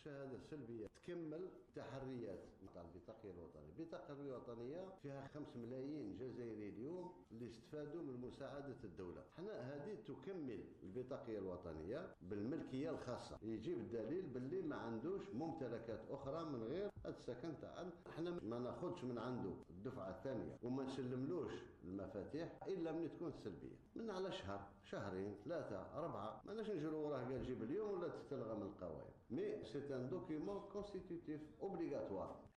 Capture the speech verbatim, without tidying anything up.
الشهاده السلبيه تكمل تحريات نتاع البطاقه الوطنيه. البطاقه الوطنيه فيها خمسة ملايين جزائري اليوم اللي استفادوا من مساعده الدوله. حنا هذه تكمل البطاقه الوطنيه بالملكيه الخاصه، يجيب الدليل باللي ما عندوش ممتلكات اخرى من غير السكن تاع. حنا ما ناخذش من عنده الدفعه الثانيه وما نسلملوش المفاتيح الا من تكون سلبيه، من على شهر شهرين ثلاثه اربعه. ما نجي نجروا وراه قال جيب اليوم ولا تستلغى من القوائم. مي سي ان دوكيمون كونستيتيوتيف اوبليغاتوار.